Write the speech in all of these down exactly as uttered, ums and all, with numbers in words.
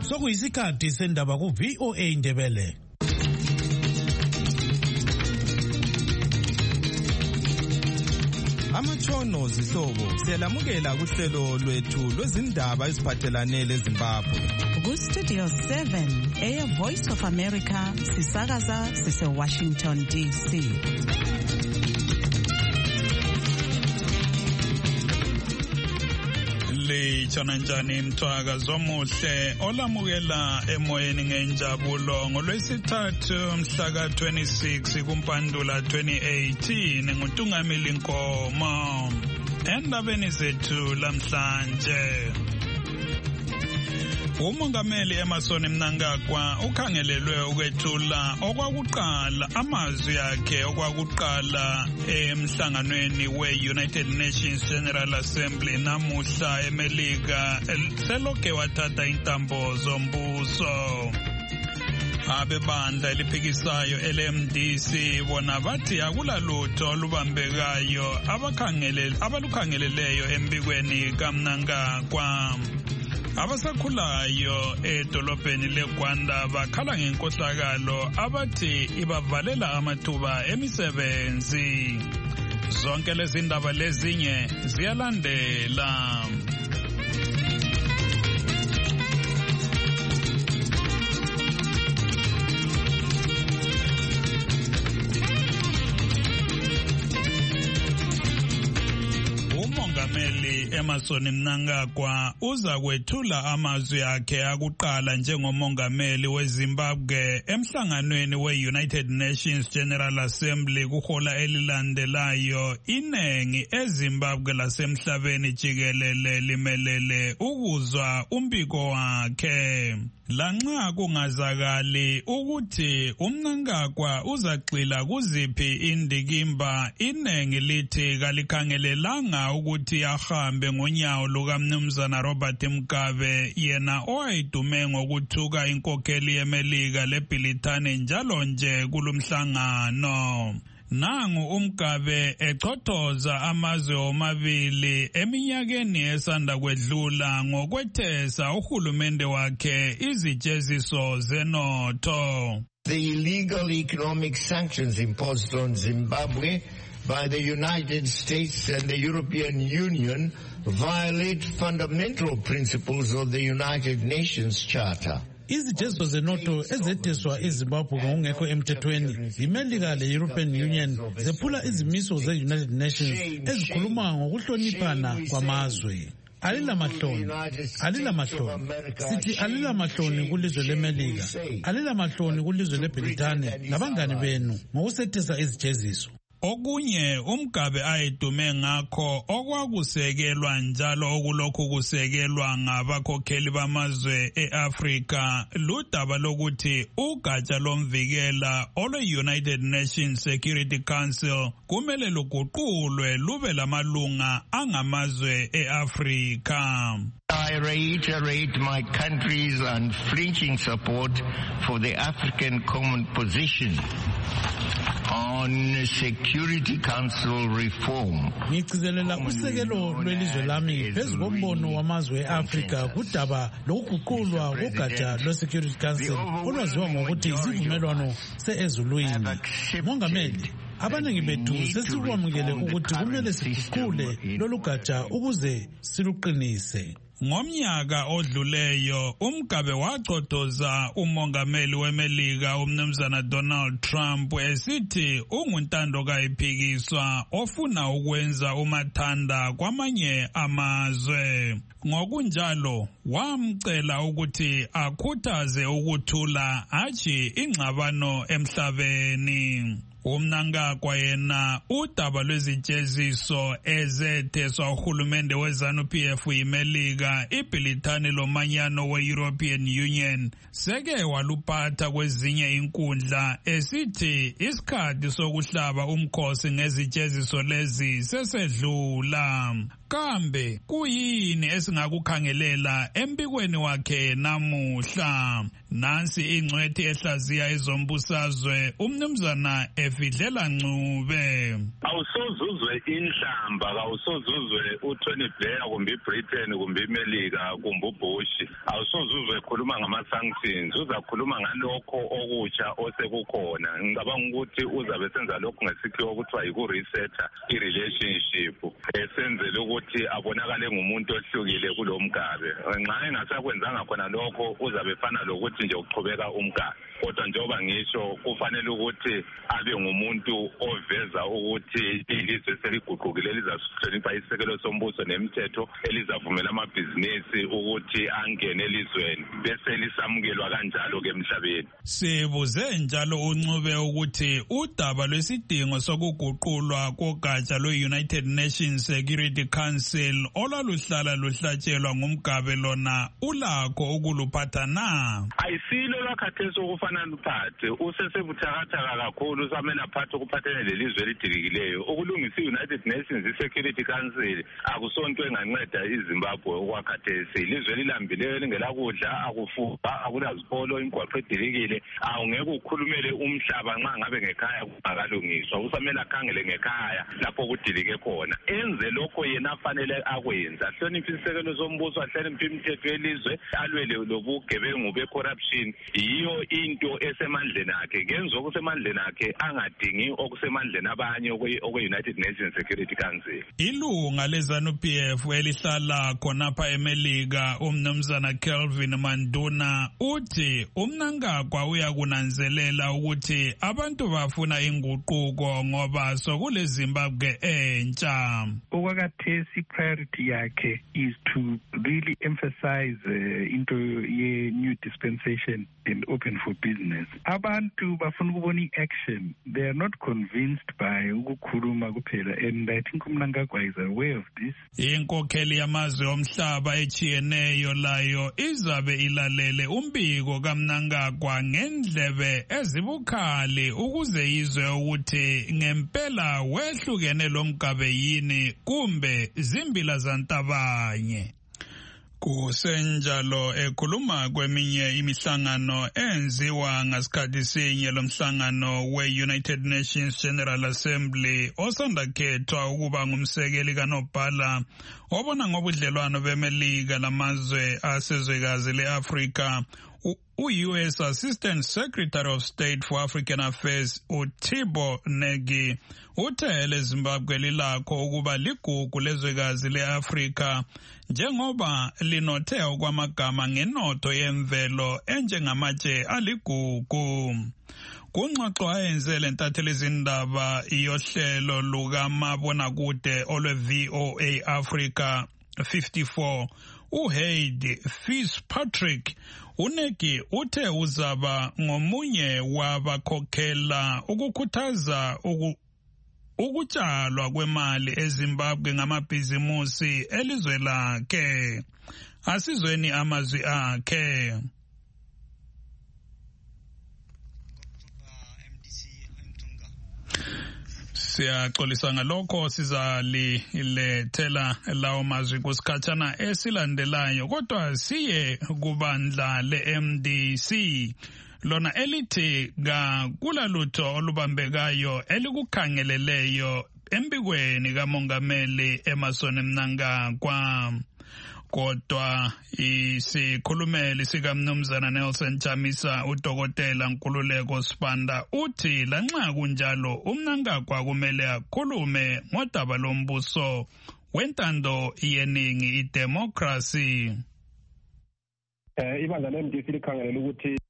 Sokuyisikhathi sendaba ku V O A Ndebele. Amatshono zihlobo siyalamukela kuhlelo lwethu lwezindaba eziphathelane leZimbabwe. Ku Studio seven, Air Voice of America, sisakaza sise Washington D C. Chananjani mthwaka zomuhle olamukela emoyeni ngenjabulo ngolwesithathu mhlaka twenty-six kumpandula twenty eighteen nguTungameli Nkomo. Endabeni zethu lamhlanje, uMongameli Emmerson Mnangagwa ukhangelelwe ukwethula okwakuqala amazwi akhe okwakuqala emhlanganweni we-United Nations General Assembly namuhla eMelika seloke wathatha intambo zombuso. Abebandla eliphikisayo L M D C bona bathi akulalutho olubambekayo abakhangele abalukhangeleleyo embikweni kaMnangagwa. Abasakhulayo edolobheni leGwanda bakhala ngenkohlakalo abathi ibavalela amathuba emisebenzi. Zonke lezi ndaba lezinye ziyalandela. uMongameli Emmerson Mnangagwa uza kwethula amazwi akhe akuqala njengomongameli weZimbabwe emhlanganweni we-United Nations General Assembly kuhola elilandelayo. Inengi eZimbabwe lasemhlabeni jikelele limelele ukuzwa umbiko wakhe. Lanxa kungazakali ukuthi uMnangagwa uzagxila kuziphi indikimba, inengi lithi kalikhangelelanga ukuthi ahambe ngonyawo lukaMnumzana Robert Mugabe, yena owayedume ngokuthuka inkokheli yeMelika leBrithani njalo nje kulumhlangano. Nangu uMgabe echothoza amazwe omabili eminyakeni esanda kwedlula ngokwethesa uhulumende wakhe izijeziso zenotho. The illegal economic sanctions imposed on Zimbabwe by the United States and the European Union violate fundamental principles of the United Nations Charter. Izijeziso zenotho ezetheswa eZimbabwe ngokungekho emthethweni yiMelika le-European Union zephula izimiso ze-United Nations ezikhuluma ngokuhloniphana kwamazwe. Alilamahloni, alilamahloni, sithi alilamahloni kulizwe leMelika, alilamahloni kulizwe leBrithani nabangani benu ngokusethesa izijeziso. Okunye uMgabe ayedume ngakho okwakusekelwa njalo okulokhu kusekelwa ngabakhokheli bamazwe eAfrika ludaba lokuthi ugatsha lomvikela olwe-United Nations Security Council kumele luguqulwe lube lamalunga angamazwe eAfrika. I reiterate my country's unflinching support for the African Common Position on Security Council reform. Ngigcizelela usekelo lwelizwe lami phezu kombono wamazwe eAfrika kudaba lokuguqulwa kogatsha lwe-Security Council olwaziwa ngokuthi isivumelwano se-ezulwini. Mongameli, abaningi bethu sesikwamukele ukuthi kumele siguqule lolu gatsha ukuze siluqinise. Ngomnyaka odluleyo uMgabe waqothoza umongameli weMelika uMnumzana Donald Trump esithi unguntando kayiphikiswa ofuna ukwenza umathanda kwamanye amazwe. Ngokunjalo wamcela ukuthi akhuthaze ukuthula hatshi ingxabano emhlabeni. uMnangagwa yena udaba lwezijeziso ezetheswa uhulumende weZanu-P F yiMelika iBrithani lomanyano we-European Union seke waluphatha kwezinye inkundla esithi isikhathi sokuhlaba umkhosi ngezijeziso lezi sesedlula. kambe kuyini esingakukhangelela empikweni wakhe namuhla? Nansi ingcwethi ehlaziya ezombusazwe umnumzana Efidlela Ncube. Awusozuzwe inhlamba, awusozuzwe uTony Blair kumbe iBritain kumbe iMelika kumbe uBush. Awusozuzwe khuluma ngama-sanctions, uzakhuluma ngalokho okutsha osekukhona. Ngicabanga ukuthi uzabe senza lokho ngesikhiwo okuthiwa yiku-resetter i-relationship, esenzele ukuthi abonakale ngumuntu ohlukile kulo mgabe. Nxa engasakwenzanga khona lokho uzabe fana lokuthi nje uqhubeka umgabe. Kodwa njengoba ngisho kufanele ukuthi abe ngumuntu oveza ukuthi ilizwe seliguqukile lizahlonipha isekelo sombuso nemithetho elizavumela amabhizinisi ukuthi angene elizweni bese lisamukelwa kanjalo ke emhlabeni. Sibuze njalo uNcube ukuthi udaba lwesidingo sokuguqulwa kogatsha lwe-United Nations Security Council olwaluhlala luhlatshelwa ngumgabe lona ulakho ukuluphatha na? Ayisilo lakhathesi okufana luphathe, usesebuthakathaka kakhulu usamele aphathe ukuphathene lelizwe elidilikileyo. Ukulungisa i-United Nations Security Council akusonto enganceda iZimbabwe okwakhathesi. Ilizwe lilambileyo elingelakudla, akufuba, akulazikolo, imigwaqo edilikile. Awungeke ukhulumele umhlaba nxa ngabe ngekhaya kungakalungiswa. Usamele akhangele ngekhaya lapho kudilike khona. Enze lokho yena afanele akwenze. Ahloniphe isekelo sombuso, ahloniphe imithetho yelizwe, alwele lobugebengu be-corruption. Yiyo into esemandleni akhe. Ngenza okusemandleni akhe angadingi okusemandleni abanye okwe-United Nations Security Council. Ilunga leZANU-P F elihlala khonapha eMelika umnumzana Kelvin Manduna uthi uMnangagwa uyakunanzelela ukuthi abantu bafuna inguquko ngoba sokule Zimbabwe entsha. Okwakhathesi priority yakhe is to really emphasize uh, into ye new dispensation and open for business. Abantu bafuna ukubona i-action. They are not convinced by ukukhuluma kuphela, and I think uMnangagwa is aware of this. Inkokheli yamazwe omhlaba echiyeneyo layo izabe ilalele umbiko kaMnangagwa ngendlebe ezibukhali ukuze izwe ukuthi ngempela wehlukene lomgabe yini kumbe zimbila zantabanye. Kusenjalo ekhuluma kweminye imihlangano enziwa ngasikhathi sinye lomhlangano we-United Nations General Assembly osanda khethwa ukuba ngumsekeli kaNobhala obona ngobudlelwano beMelika lamazwe asezwekazi le-Afrika. U-U S Assistant Secretary of State for African Affairs uThabo Negi uthe Zimbabwe lilakho ukuba ligugu lezwekazi le-Afrika njengoba linothe okwamagama ngenotho yemvelo enjengamatshe aligugu. Kungxoxo ayenze lentatheli izindaba iyohlelo lukamabonakude olwe-V O A Africa fifty-four uHeidi Fitzpatrick uNegi uthe uzaba ngomunye wabakhokhela ukukhuthaza uku ukutshalwa kwemali eZimbabwe ngamabhizimusi elizwe lakhe. Asizweni amazwi akhe. Siyaxolisa ngalokho sizalilethela lawo mazwi kusikhatshana esilandelayo, kodwa siye kubandla le-M D C lona elithi kakulalutho olubambekayo elikukhangeleleyo embikweni kamongameli Emmerson Mnangagwa. Kodwa isikhulumeli sikaMnumzana Nelson Chamisa udokotela Nkululeko Sibanda uthi lanxa kunjalo uMnangagwa kumele akhulume ngodaba lombuso wentando yeningi idemocracy. Eh ibandla le-M D C likhangelela ukuthi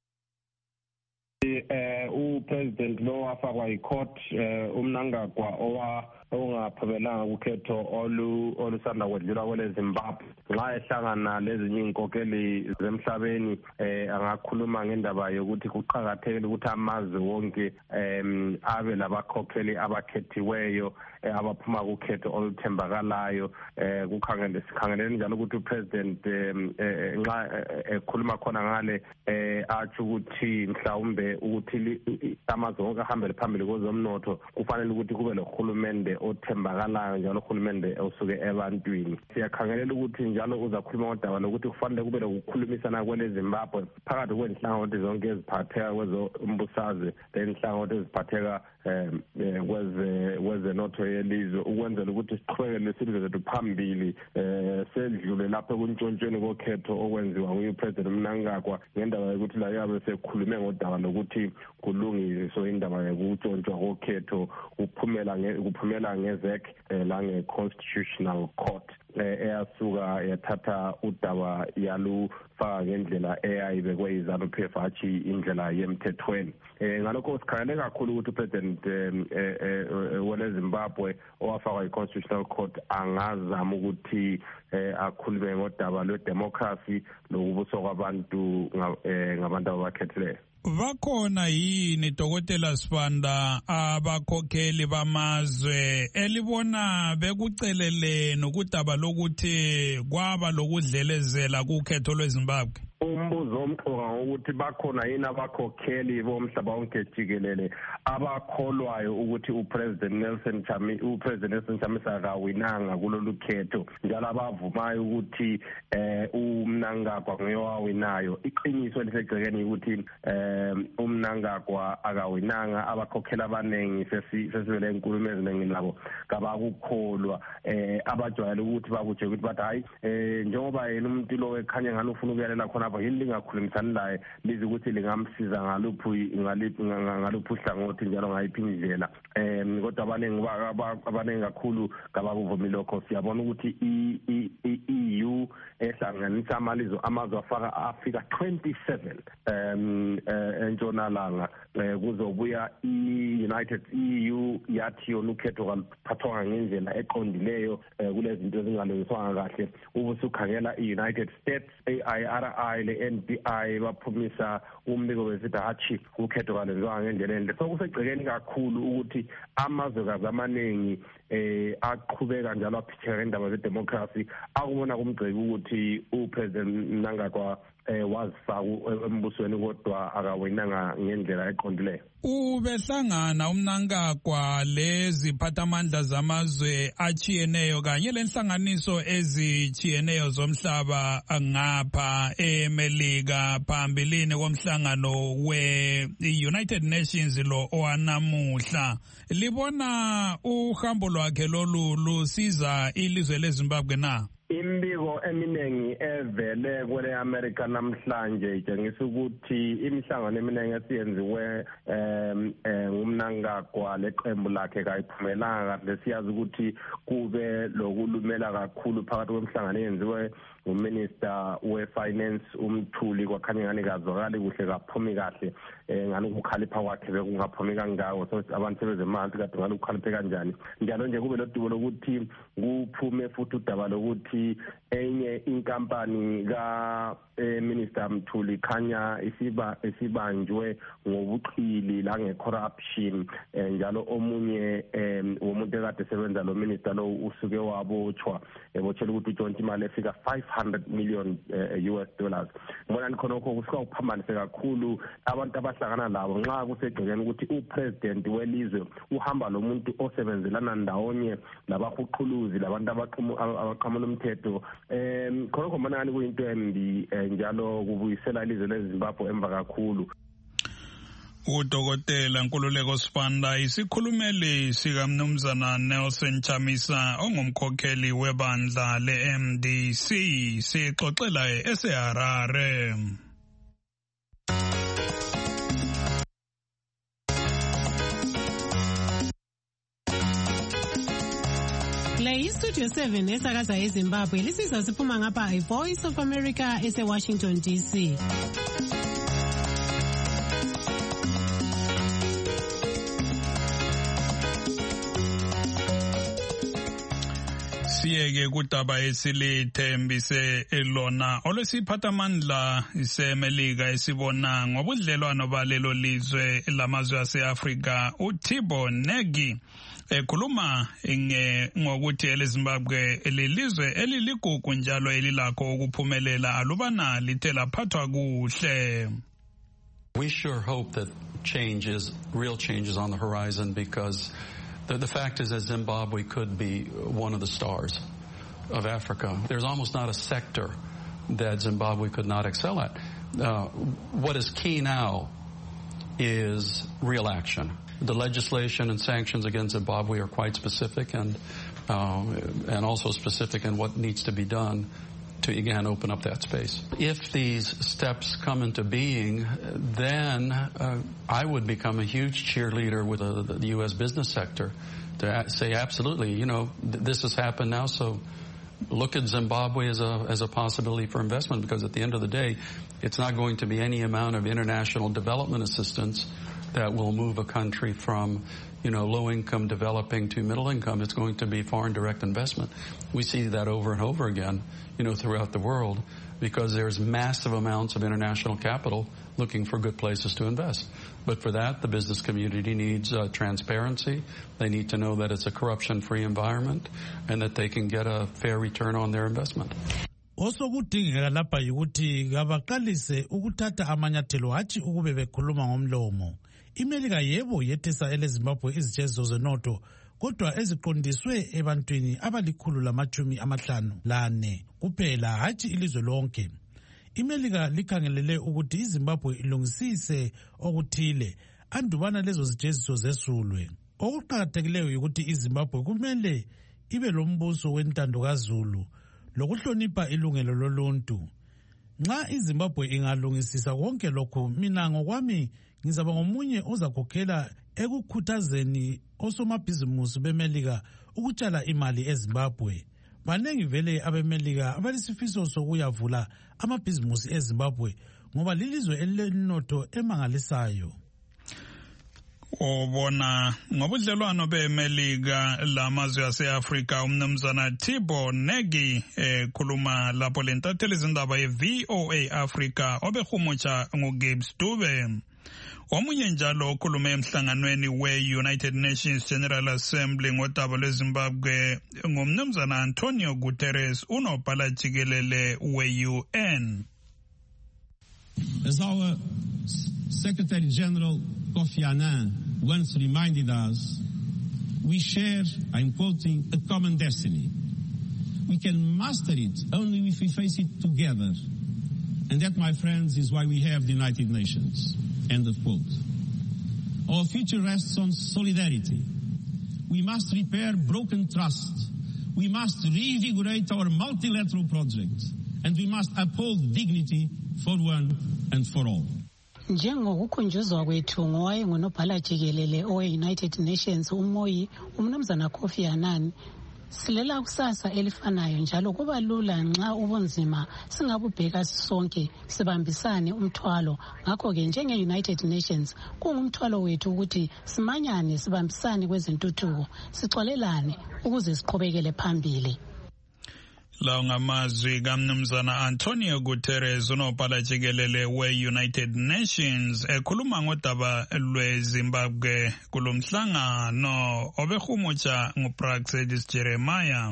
eh upresident lo wafakwa icourt uMnangagwa owa ongaphelelanga ukhetho olu olusanda kwedlula kwele Zimbabwe nxa ehlangana lezinye inkokeli zemhlabeni eh angakhuluma ngendaba yokuthi kuqhakathekile ukuthi amazwe wonke em abe labakhokheli abakhethiweyo abaphuma ukhetho oluthembakalayo eh kukhangele sikhangeleni njalo ukuthi upresident nxa ekhuluma khona ngale eh athi ukuthi mhlawumbe ukuthi amazwe wonke ahambele phambili kwezomnotho kufanele ukuthi kube lohulumende othembakalayo njalo uhulumende osuke ebantwini. Siyakhangelela ukuthi njalo uzakhuluma ngodaba lokuthi kufanele kube lokukhulumisana kweleZimbabwe phakathi kwenhlangothi zonke eziphatheka kwezombusazwe lenhlangothi eziphatheka um kweze kwezenotho yelizwe ukwenzela ukuthi siqhubekele isizwe sethu phambili um sedlule lapho kuntshontshweni kokhetho okwenziwa nguPresident Mnangagwa ngendaba yokuthi la yabe sekhulume ngodaba lokuthi kulungiswe indaba yokutshontshwa kokhetho kuphumela kuphumela ngezek la nge-Constitutional Court eyasuka yathatha udaba yalufaka ngendlela eyayibekwe iZANU-P F hatshi indlela yemthethweni. Ngalokho sikhangele kakhulu ukuthi uPresident weleZimbabwe owafakwa i-Constitutional Court angazama ukuthi akhulume ngodaba lwedemocracy lokubuso kwabantu ngabantu abakhethileyo. Bakhona yini Dokotela Sibanda abakhokheli bamazwe elibona bekucelele nokudaba lokuthi kwaba lokudlelezela kukhetho lweZimbabwe? Umbuzo omqoka ukuthi bakhona yini abakhokheli bomhlaba wonke jikelele abakholwayo ukuthi uPresident Nelson Chamisa uPresident Nelson Chamisa akawinanga kulolu khetho njalo abavumayo ukuthi eh uMnangagwa nguyowawinayo. Iqiniso lisegcekeni ukuthi eh uMnangagwa akawinanga. Abakhokheli abaningi sesivele enkulumo eziningi labo kabakukholwa eh abajwayele ukuthi bakuje ukuthi bathi hayi eh njengoba yena umuntu lo ekhanya ngani ufuna ukuyalela khona yini lingakhulumisani laye lize ukuthi lingamsiza ngaluphi ngaluphi uhlangothi njalo ngayiphi indlela em kodwa abaningi abaningi kakhulu kabakuvumi lokho. Siyabona ukuthi i-E U ehlanganisa amalizwe amazwe afaka afika twenty-seven em entshonalanga kuzobuya i-United E U yathi yona ukhetho kaluphathwa ngendlela eqondileyo kulezi zinto ezingalungiswanga kahle. Ubusukhangela i-United States A I R I le N P I baphumisa umbiko besithi hathi ukhetho kalwenziwa ngendlela enhle. Sokusegcekeni kakhulu ukuthi amazwe amaningi eh aqhubeka njalo aphitheka indaba zedemocracy akubona kumgceki ukuthi uPresident Mnangagwa eh wazifaka embusweni kodwa akawinanga ngendlela eqondileyo. Ubehlangana uMnangagwa leziphathamandla zamazwe achiyeneyo kanye lenhlanganiso ezichiyeneyo zomhlaba ngapha eMelika phambilini komhlangano we-United Nations lo owanamuhla. Libona uhambo lwakhe lolu lusiza ilizwe leZimbabwe na? Imbiko eminengi evele kwele America namhlanje itshengisa ukuthi imihlangano eminingi esiyenziwe em ngumnangagwa leqembu lakhe kayiphumelanga kahle. Siyazi ukuthi kube lokulumela kakhulu phakathi kwemhlangano eyenziwe uMinister weFinance uMthuli kwakhanya ngani kazwakali kuhle kaphumi kahle ngani ukukhalipha kwakhe bekungaphumi kangako. So abantu sebezemali kade ngani ukukhaliphe kanjani njalo nje kube lodubo lokuthi kuphume futhi udaba lokuthi enye inkampani ka Minister Mthuli khanya isiba isibanjwe ngobuqili la ngecorruption njalo omunye umuntu ekade sebenza lo minister lo usuke wabotshwa ebotshela ukuthi utshontsha imali efika five hundred million U S dollars. Mbona khonokho kusuka uphambanise kakhulu abantu abahlangana labo nxa kusegcekeni ukuthi upresident welizwe uhamba lo muntu osebenzelana ndawonye labahuquluzi labantu abaqhamula umthetho em khonokho mbona ngani kuyinto embi njalo kubuyisela ilizwe leZimbabwe emva kakhulu. Udokotela Nkululeko Sibanda isikhulumeli sikaMnumzana Nelson Chamisa ongumkhokheli webandla le-M D C sixoxela eseHarare. Le Studio seven esakaza eZimbabwe lisizwa siphuma ngapha iVoice of America ese-Washington D C. Siyeke kudaba esilithembise elona olwesiphathamandla seMelika esibona ngobudlelwano balelo lizwe lamazwe aseAfrika uThabo Mbeki ekhuluma ngokuthi eleZimbabwe elilizwe eliligugu njalo elilakho ukuphumelela alubana lithe laphathwa kuhle. We sure hope that change is real change is on the horizon because The, the fact is that Zimbabwe could be one of the stars of Africa. There's almost not a sector that Zimbabwe could not excel at. Uh, what is key now is real action. The legislation and sanctions against Zimbabwe are quite specific and uh, and also specific in what needs to be done to, again, open up that space. If these steps come into being, then uh, I would become a huge cheerleader with uh, the U S business sector to say, absolutely, you know, th- this has happened now, so look at Zimbabwe as a as a possibility for investment, because at the end of the day, it's not going to be any amount of international development assistance that will move a country from, you know, low-income developing to middle income. It's going to be foreign direct investment. We see that over and over again, you know, throughout the world, because there's massive amounts of international capital looking for good places to invest. But for that, the business community needs uh, transparency. They need to know that it's a corruption-free environment and that they can get a fair return on their investment. Osokudingeka lapha yikuthi kabaqalise ukuthatha amanyathelo hathi ukube bekhuluma ngomlomo. iMelika yebo yethesa eleZimbabwe izijezo zenotho, kodwa eziqondiswe ebantwini abalikhulu lamachumi amahlanu lane kuphela, hathi ilizwe lonke. iMelika likhangelele ukuthi iZimbabwe ilungisise okuthile andubana lezo zijeziso zesulwe. Okuqakathekileyo ukuthi iZimbabwe kumele ibe lombuso wentando kaZulu lokuhlonipha ilungelo loluntu. Nxa iZimbabwe ingalungisisa konke lokhu, mina ngokwami ngizaba ngomunye ozakhokhela ekukhuthazeni osomabhizimusi beMelika ukutshala imali eZimbabwe. Banengi vele abeMelika abalisifiso sokuyavula amabhizimusi eZimbabwe ngoba lilizwe elinotho emangalisayo. Obona ngobudlelwano beMelika lamazwe aseAfrika, umnumzana Thabo Negi ekhuluma lapho lentatheli izindaba ye-V O A Africa obehumutsha nguGibbs Dube. Omunye njalo okhulume emhlanganweni we-United Nations General Assembly ngodaba lweZimbabwe ngumnumzana Antonio Guterres, unobhala jikelele we-U N. As our Secretary General Kofi Annan once reminded us, we share, I'm quoting, a common destiny. We can master it only if we face it together. And that, my friends, is why we have the United Nations. End of quote. Our future rests on solidarity. We must repair broken trust. We must reinvigorate our multilateral project. And we must uphold dignity for one and for all. Njengokukhunjuzwa kwethu ngowaye ngunobhala jikelele owe-United Nations umoyi umnumzana Kofi Annan, silela kusasa elifanayo njalo kuba lula nxa ubunzima singabubheka sonke sibambisane umthwalo. Ngakho-ke njenge-United Nations kungumthwalo wethu ukuthi simanyane sibambisane kwezentuthuko, sixolelane ukuze siqhubekele phambili. Lawo ngamazwi kamnumzana Antonio Guterres, unobhala jikelele we-United Nations, ekhuluma ngodaba lweZimbabwe kulomhlangano obehumutsha nguPraxedis Jeremiah.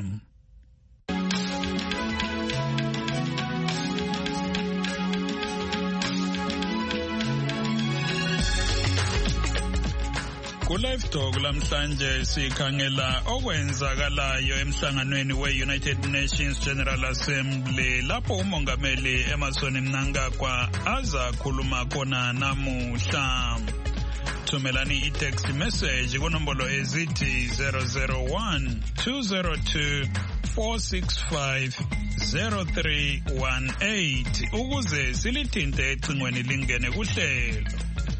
Ku-Live Talk lamhlanje sikhangela okwenzakalayo emhlanganweni we-United Nations General Assembly lapho umongameli Emmerson Mnangagwa aza khuluma khona namuhla. Thumelani i-text message kunombolo ezithi zero zero one two zero two four six five zero three one eight ukuze silithinte ecingweni lingene kuhlelo.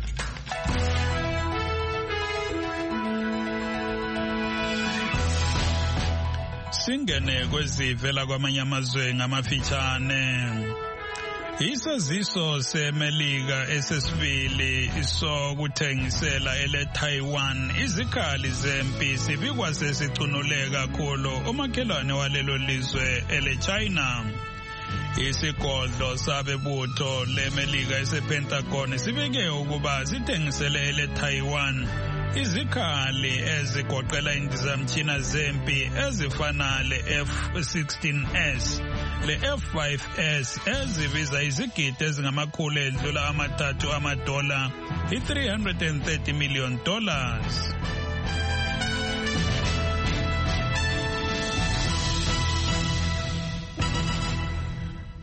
Singene kwezivela kwamanye amazwe ngamafitshane. Isaziso seMelika esesibili sokuthengisela ele Taiwan izikhali zempi sibikwa sesicunuleka kakhulu umakhelwane walelo lizwe ele China. Isigodlo sabebutho leMelika esePentagon sibeke ukuba sithengisele ele Taiwan izikhali ezigoqela indizamtshina zempi ezifana le-F sixteen S le-F five S ezibiza izigidi ezingamakhulu edlula amathathu amadola i-three hundred thirty million dollars.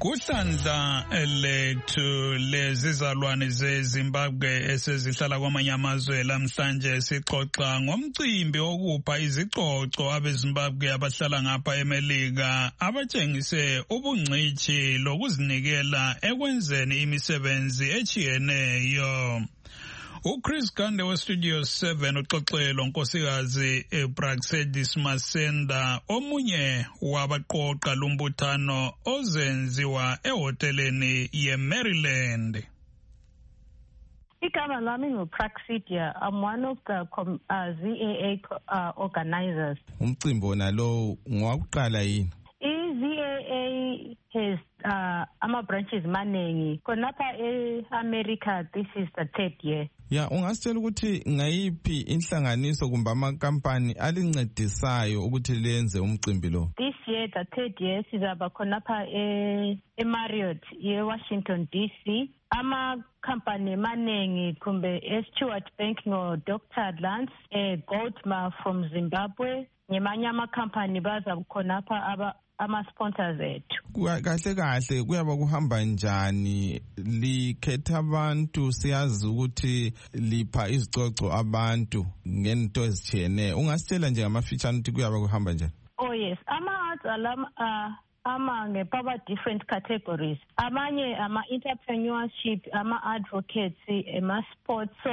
Kuhlandla lethu lezizalwane zeZimbabwe esezihlala kwamanye amazwe lamhlanje sixoxa ngomcimbi okupha izicoco abeZimbabwe abahlala ngapha eMelika abatshengise ubungcitshi lokuzinikela ekwenzeni imisebenzi echiyeneyo. uChris Gande weStudio seven uxoxelo nkosikazi Praxedis Masenda omunye wabaqoqa lumbuthano ozenziwa ehoteleni yeMaryland. Igama lami nguPraxidia. I'm one of the com, uh, Z A A uh, organizers. Umcimbi wona lo ngwakuqala yini? I-Z A A has uh, ama branches maningi. Khonapha e-America this is the third year. Ya ungasitshela ukuthi ngayiphi inhlanganiso kumbe amakampani alincedisayo ukuthi lenze umcimbi lo? This year the third year sizaba khonapha e-Marriott ye-Washington D C. Ama company maningi kumbe e-Stewart Bank no-Doctor Lance, e Goldmar from Zimbabwe. Nyemanye ama company baza khonapha aba ama-sponsors ethu. Kahle kahle kuyaba kuhamba njani likhetha abantu siyazi ukuthi lipha izicoco abantu ngento ezitshiyeneyo ungasitshela nje ngamafitshane ukuthi kuyaba kuhamba njani? Oh yes, ama-arts alama uh, ama ngepaba different categories. Amanye ama-entrepreneurship, ama-advocates, ama-sports. So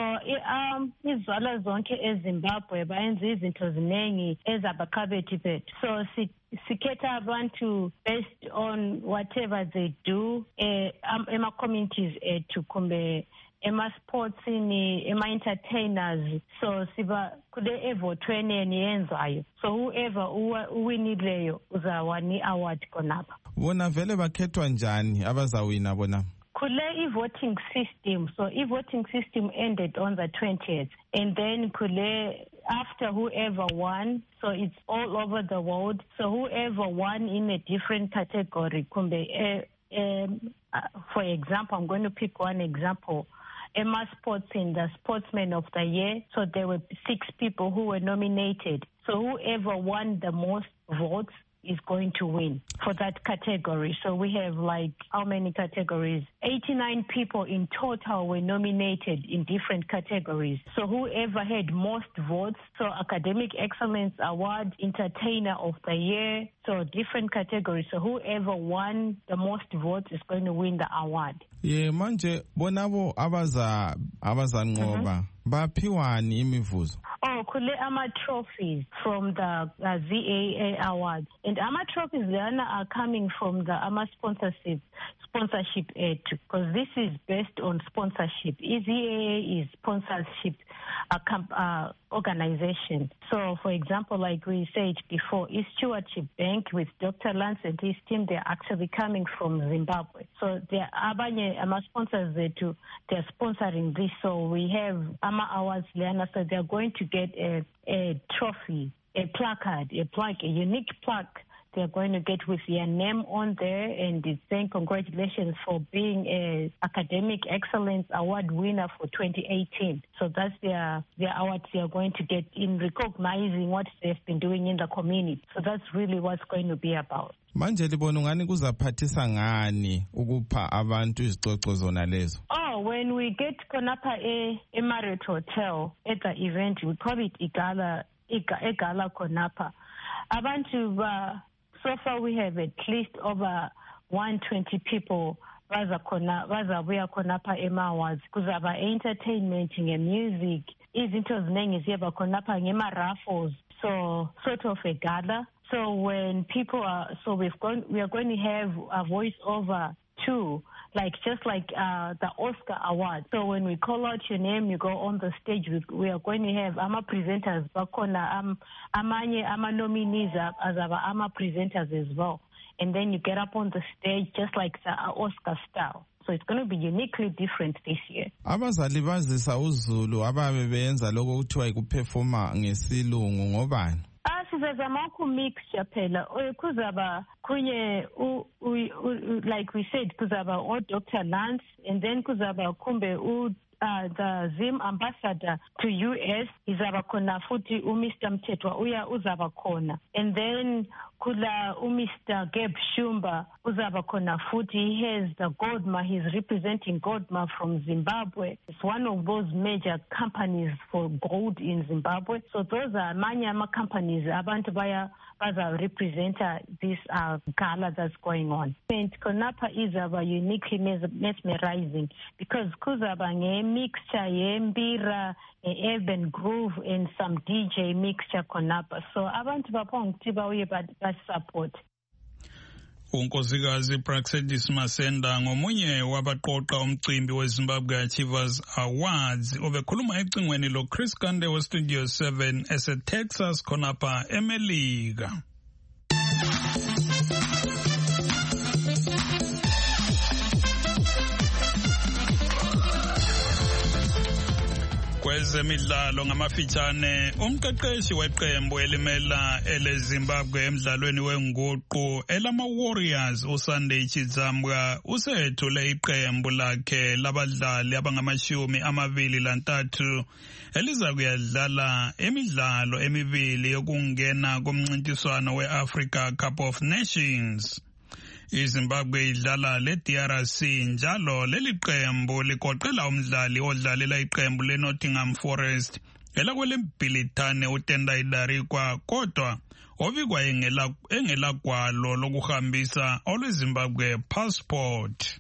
um izizalwa zonke eZimbabwe bayenza izinto ziningi ezabakhabethi bethu. So si sikhetha abantu based on whatever they do eh um, ema-communities ethu kumbe ema-sports ni ema-entertainers. So siba kule evotweni eniyenzayo. So whoever uwinileyo uzawani award konapha. Bona vele bakhethwa njani abazawina bona? Kule i-voting system. So i-voting system ended on the twentieth. And then kule after whoever won, so it's all over the world. So whoever won in a different category, kumbe, uh, um, uh, for example, I'm going to pick one example. Emma Sports in the Sportsman of the Year. So there were six people who were nominated. So whoever won the most votes is going to win for that category. So we have like how many categories? eighty-nine people in total were nominated in different categories. So whoever had most votes, so Academic Excellence Award, Entertainer of the Year, so different categories. So whoever won the most votes is going to win the award. Yeah, manje bonabo abaza abazanqoba baphiwani imivuzo? Oh, kule ama trophies from the uh, Z A A Award. And ama trophies Leana are coming from the ama sponsorship sponsorship aid, because this is based on sponsorship. Z A A is sponsorship uh, comp, uh, organization. So, for example, like we said before, East Stewardship Bank with Doctor Lance and his team, they're actually coming from Zimbabwe. So, they're abanye ama sponsors there too. They're sponsoring this. So, we have ama awards, Leana, so they're going to get a, a trophy, a placard, a plaque, a unique plaque they're going to get with their name on there, and it's saying congratulations for being a Academic Excellence Award winner for twenty eighteen. So that's their their award they are going to get in recognizing what they've been doing in the community. So that's really what's going to be about. Manje libona ngani kuzaphathisa ngani ukupha abantu izicoco zona lezo? Oh, when we get konapha e, e Marriott Hotel at the event, we call it igala igala konapha. Abantu ba so far we have at least over one hundred twenty people baza khona bazabuya khonapha ema-awards. Kuzaba entertainment nge-music. Izinto ziningi ziyaba khonapha ngema-raffles. So sort of a gala. So when people are, so we've gone, we are going to have a voiceover too, like just like uh, the Oscar Award. So when we call out your name, you go on the stage. We, we are going to have ama presenters, bakona um amanye ama nominees as our ama presenters as well. And then you get up on the stage just like the Oscar style. So it's going to be uniquely different this year. Abazali bazisa uZulu ababe benza lokho kuthiwa ikuperforma ngesilungu ngobani? Ah, sizazama ukumixture phela. Kuzaba kunye like we said, kuzaba o Doctor Lance, and then kuzaba kumbe u uh, the Zim ambassador to U S izaba khona futhi uMister Mthethwa uya uzaba khona, and then kula uMister Gabe Shumba uzaba khona futhi. He has the Godma, he's representing Godma from Zimbabwe. It's one of those major companies for gold in Zimbabwe. So those are many companies abantu baya baza represent this uh, gala that's going on. And Konapa is a uniquely mesmerizing because kuzaba nge mixture yembira, urban groove and some D J mixture Konapa. So abantu bapong tiba uye ba support. unkosikazi Praxedis Masenda ngomunye wabaqoqa umcimbi weZimbabwe Achievers Awards obekhuluma ecingweni lo Chris Kande we Studio seven ese Texas khonapha eMelika. Kwezemidlalo ngamafitshane, umqeqeshi weqembu elimela eleZimbabwe emdlalweni wenguqu elama Warriors uSunday Chidzambwa usethule iqembu lakhe labadlali abangamashumi amabili lantathu eliza kuyadlala emidlalo emibili yokungena kumncintiswano weAfrica Cup of Nations. iZimbabwe idlala le-D R C njalo leli qembu ligoqela umdlali odlalela iqembu leNottingham Forest elakwelembhilithane uTendai Darikwa kodwa obikwa engela gwalo lokuhambisa olweZimbabwe passport.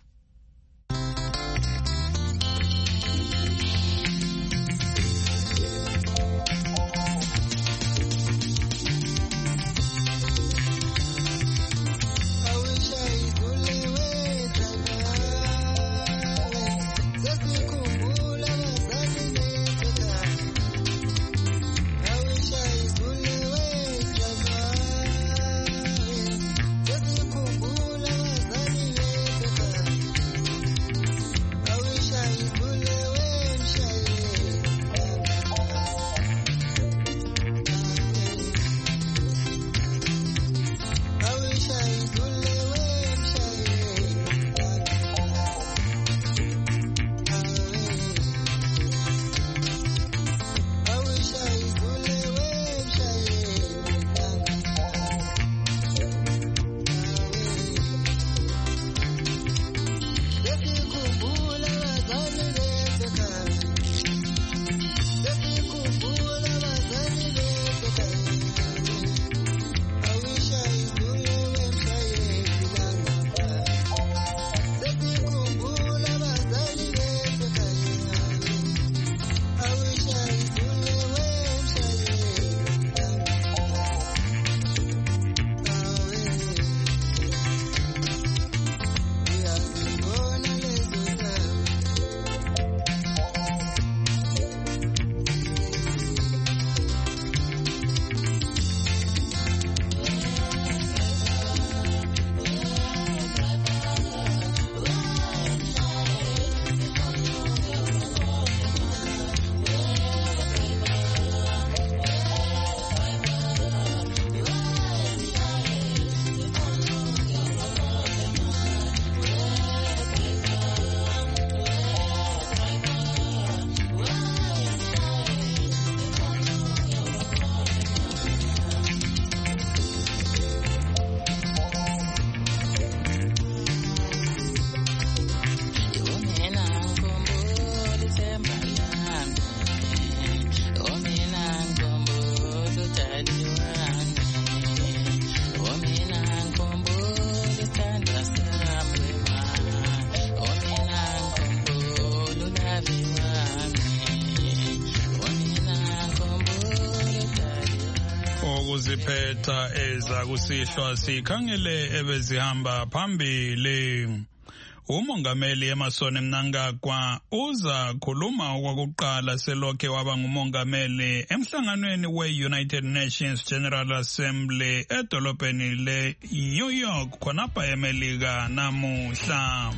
Ziphetha eza kusihlwa sikhangele ebezihamba phambili. Umongameli Emmerson Mnangagwa uza khuluma okwakuqala selokhe waba ngumongameli emhlanganweni we-United Nations General Assembly edolobheni le-New York khonapha eMelika namuhla.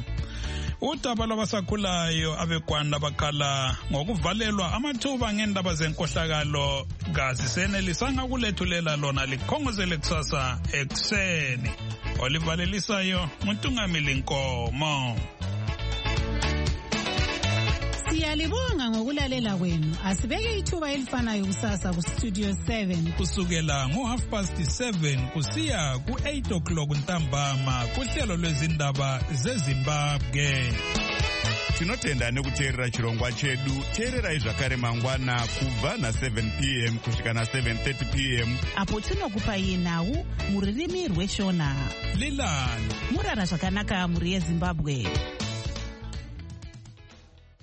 Udaba lwabasakhulayo abegwanda bakhala ngokuvalelwa amathuba ngendaba zenkohlakalo kazisenelisanga kulethulela lona likhongozele kusasa ekuseni. Olivalelisayo nguNtungamili Nkomo. Siya Siyalibonga ngokulalela kwenu. Asibeke ithuba elifanayo kusasa ku Studio seven. Kusukela ngo half past seven kusiya ku eight o'clock ntambama kuhlelo lwezindaba zeZimbabwe. Tinotenda nekuteerera chirongwa chedu. Teererai zvakare mangwana kubva na seven p m kusvika na seven thirty p m apo tinokupai nhau mururimi rweshona. Lilani murara zvakanaka muri yeZimbabwe.